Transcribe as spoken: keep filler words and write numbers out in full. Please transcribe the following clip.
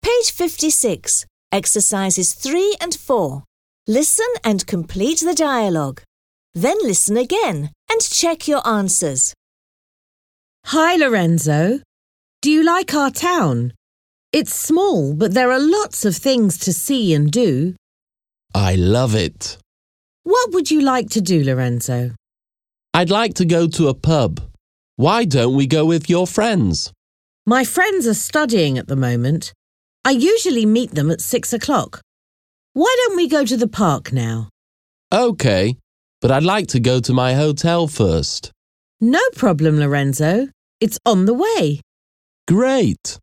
Page fifty-six, exercises three and four. Listen and complete the dialogue. Then listen again and check your answers. Hi, Lorenzo. Do you like our town? It's small, but there are lots of things to see and do. I love it. What would you like to do, Lorenzo? I'd like to go to a pub. Why don't we go with your friends? My friends are studying at the moment. I usually meet them at six o'clock. Why don't we go to the park now? Okay, but I'd like to go to my hotel first. No problem, Lorenzo. It's on the way. Great!